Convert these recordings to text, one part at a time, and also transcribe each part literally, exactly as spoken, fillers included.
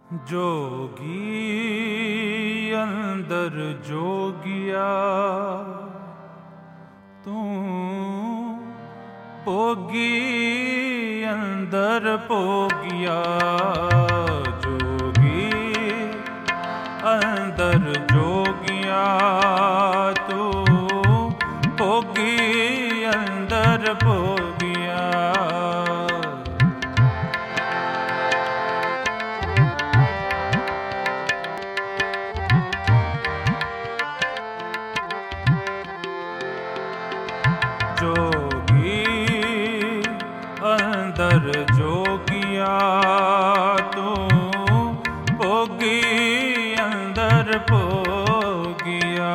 जोगी अंदर जोगिया तू भोगी अंदर भोगिया। जोगी अंदर जोगिया तू भोगी अंदर भोगिया। जोगी अंदर जोगिया तू भोगी अंदर भोगिया।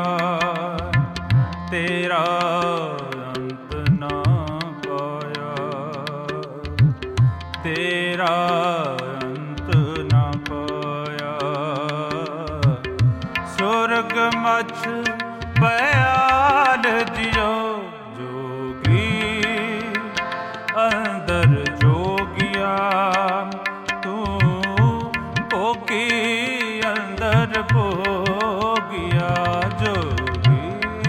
तेरा अंत ना पाया, तेरा अंत ना पाया। सुरग मछ बयाल जियो अंदर जोगिया तू भोगी अंदर भोगिया। जोगी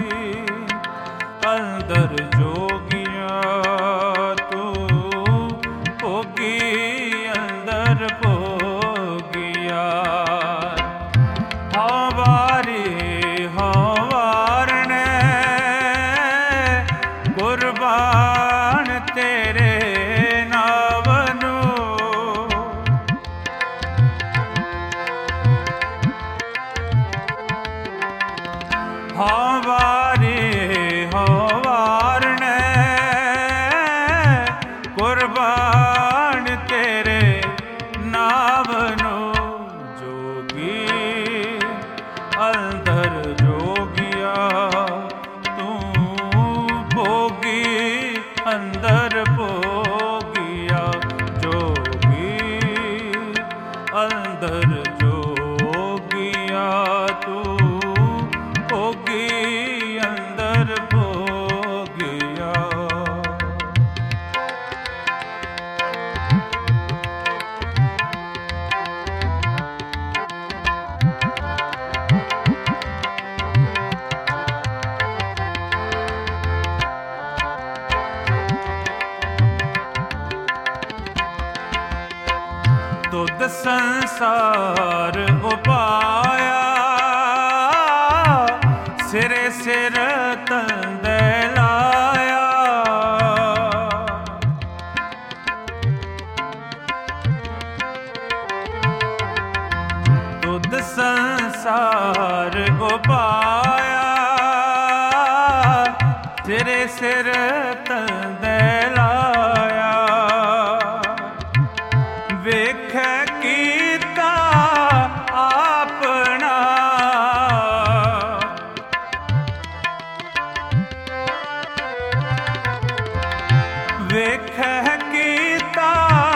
अंदर जोगिया तू भोगी अंदर भोगिया। हाँ वारी हाँ वारने कुर्बान तेरे नावनु। हाँ वारी हाँ वारने कुर्बान तेरे नावनु। जोगी अंदर जोगिया तू भोगी अंदर भोगिया। जोगी अंदर जोगिया तू भोगी अंदर भोगिया। तुद संसार उपाया सिरे सिर तंदे लाया। तुद संसार उपाया सिरे सिर तंदे लाया। वेख कीता आपना वेख कीता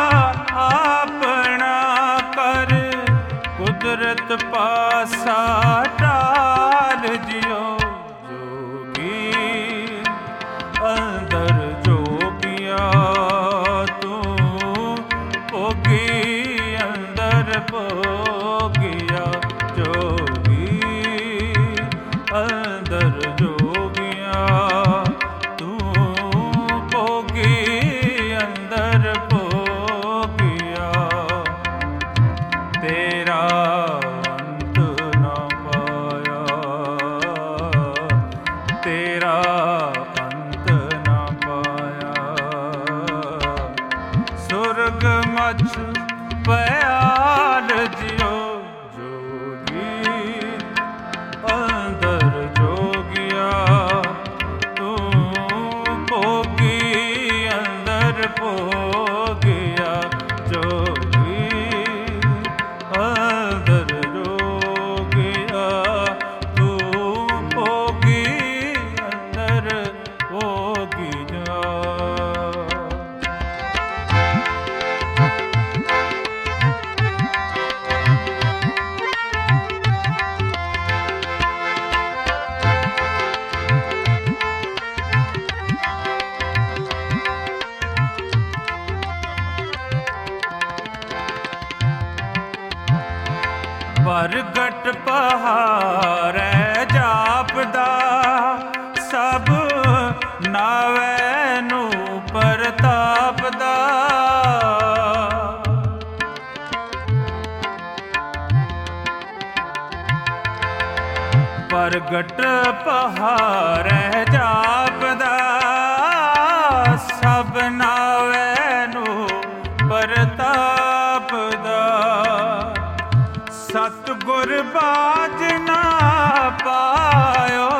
आपना कर कुदरत पासा टाल जियो। जोगी अंदर जोगिया तू भोगी अंदर भोगिया। जोगी अंदर जोगिया तू भोगी अंदर भोगिया। तेरा अंत ना पाया, तेरा अंत ना पाया। सुरग मछ बयाल जियो। जोगी अंदर जोगिया तू भोगी अंदर भोगिया। जोगी अंदर जोगिया तू भोगी अंदर भोगिया। ਪ੍ਰਗਟ ਪਹਾਰੈ ਜਾਪਦਾ, ਸਭ ਨਾਵੈ ਨੂੰ ਪ੍ਰਤਾਪਦਾ। ਪ੍ਰਗਟ ਪਹਾਰੈ ਜਾਪਦਾ, ਸਭ ਨਾਵੈ ਨੂੰ ਪ੍ਰਤਾਪਦਾ। ਸਤਿਗੁਰ ਬਾਝ ਨਾ ਪਾਇਓ,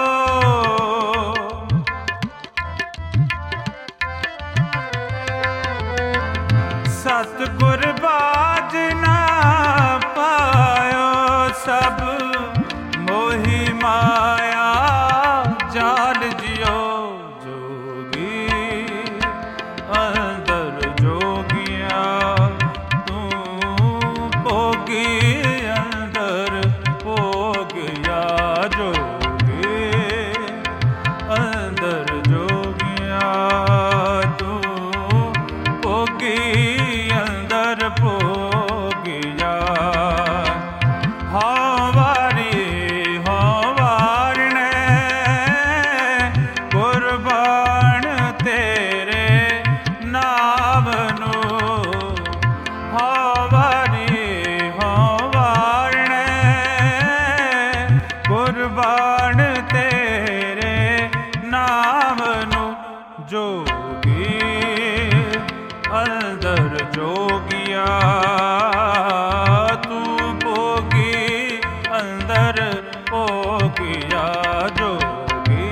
ਸਤਿਗੁਰ ਬਾਝ ਨਾ ਪਾਇਓ। ਸਭ ਮੋਹੀ ਮਾਇਆ ਜਾਲ ਜਿਉ, ਜੋਗੀ ਅੰਦਰ ਜੋਗੀਆ ਤੂੰ ਭੋਗੀ ਅੰਦਰ ਭੋਗਿਆ। ਜੋਗੀ ਅੰਦਰ ਜੋਗੀਆ ਤੂੰ ਭੋਗੀ ਅੰਦਰ ਭੋਗਿਆ। ਹਾਂ ਵਾਰੀ ਹਾਂ ਵਾਰਣੈ ਕੁਰਬਾਨ ਤੇਰੇ ਨਾਮ ਨੂੰ। ਹਾਂ ਵਾਰੀ ਹਾਂ ਵਾਰਣੈ ਕੁਰਬਾਨ ਤੇਰੇ ਨਾਮ ਨੂੰ। ਜੋਗੀ ਅੰਦਰ ਜੋਗੀਆ ਤੂੰ ਭੋਗੀ ਅੰਦਰ ਭੋਗਿਆ। ਜੋਗੀ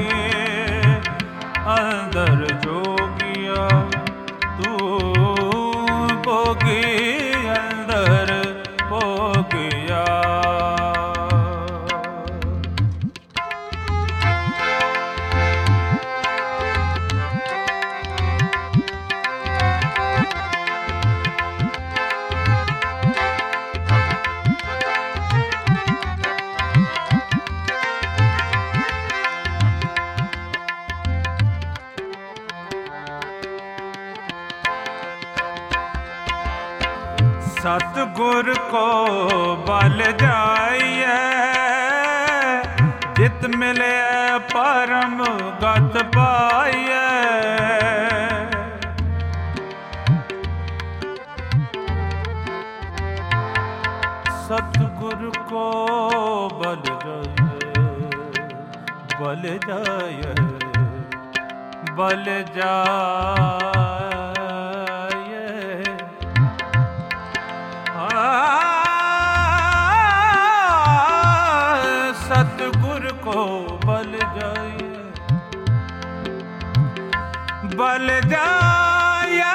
ਅੰਦਰ ਜੋਗੀਆ ਤੂੰ ਭੋਗੀ ਅੰਦਰ ਭੋਗਿਆ। ਸਤਿਗੁਰ ਕੋ ਬਲ ਜਾਈਐ, ਜਿਤ ਮਿਲਿਆ ਪਰਮ ਗਤ ਪਾਈਐ। ਸਤਿਗੁਰ ਕੋ ਬਲ ਜਾਈਐ, ਬਲ ਜਾਈਐ, ਬਲ ਜਾਈਐ। ਸਤਿਗੁਰ ਕੋ ਬਲ ਜਾਈਐ, ਬਲ ਜਾਈਐ,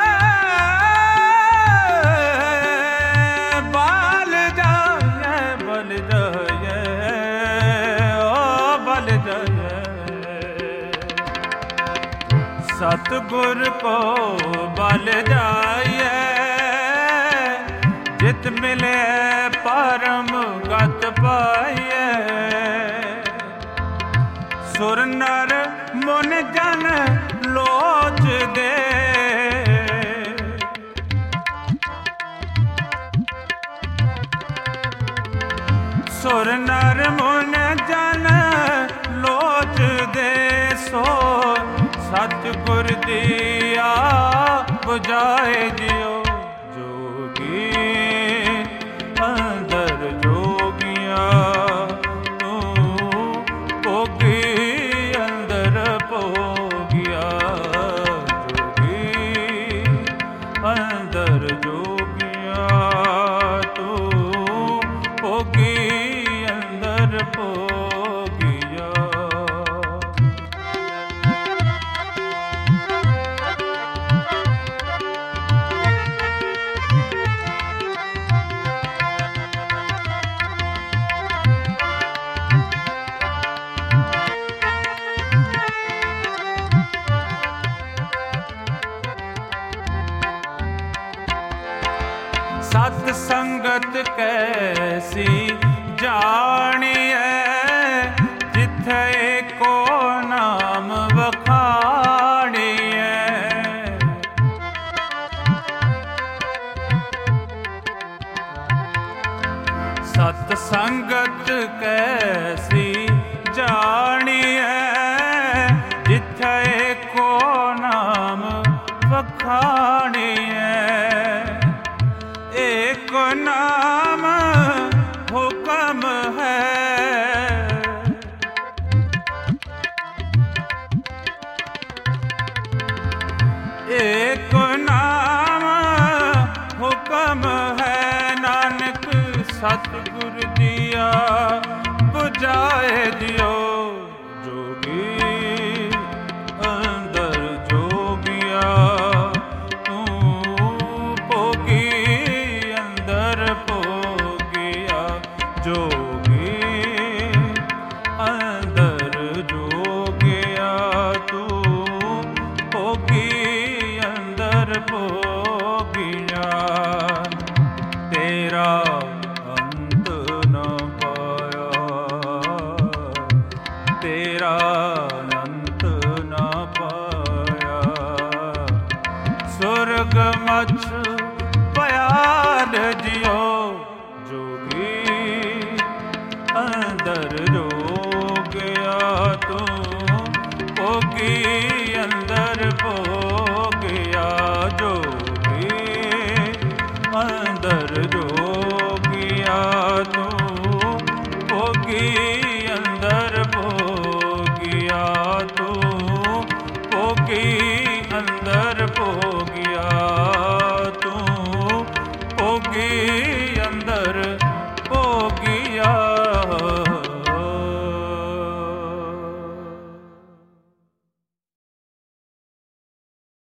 ਬਲ ਜਾਈਐ, ਬਲ ਜਾਈਐ, ਓ ਬਲ ਜਾਈਐ। ਸਤਿਗੁਰ ਕੋ ਬਲ ਜਾਈਐ, ਜਿਤ ਮਿਲੇ ਪਰਮ ਗਤ ਪਾਈਐ। ਸੁਰ ਨਰ ਮੁਨ ਜਨ ਲੋਚਦੇ, ਸੁਰ ਨਰ ਮੁਨ ਜਨ ਲੋਚਦੇ। ਸੋ ਸਤਿਗੁਰ ਦੀਆ ਬੁਝਾਏ ਜਿਉ, ਜੋਗੀ ਅੰਦਰ ਜੋਗੀਆ ਤੂੰ ਭੋਗੀ ਅੰਦਰ ਭੋਗਿਆ। ਜੋਗੀ ਅੰਦਰ ਜੋਗੀਆ ਤੂੰ ਭੋਗੀ ਅੰਦਰ ਭੋਗਿਆ। ਸਤ ਸੰਗਤ ਕੈਸੀ ਜਾਣੀਐ, ਜਿੱਥੇ ਕੋ ਨਾਮ ਵਖਾਣੀਐ। ਸਤ ਸੰਗਤ ਕੈਸੀ ਜਾਣੀਐ, ਜਿੱਥੇ ਕੋ ਨਾਮ ਵਖਾਣੀਐ। ਏਕ ਨਾਮ ਹੁਕਮ ਹੈ, ਏਕ ਨਾਮ ਹੁਕਮ ਹੈ। ਨਾਨਕ ਸਤਿਗੁਰ ਦੀਆ ਬੁਝਾਏ ਦਿਓ, ਜੋਗੀ ਅੰਦਰ ਜੋਗਿਆ ਤੂੰ ਭੋਗੀ ਅੰਦਰ ਭੋਗਿਆ। ਜੋਗੀ ਅੰਦਰ ਜੋਗਿਆ ਤੂੰ ਭੋਗੀ ਅੰਦਰ ਭੋਗਿਆ। ਤੇਰਾ ਅੰਤ ਨ ਪਾਇਆ, ਤੇਰਾ ਅੰਤ ਨ ਪਾਇਆ। ਸੁਰਗ ਮਛ ਪਿਆਰ ਜਿਉ,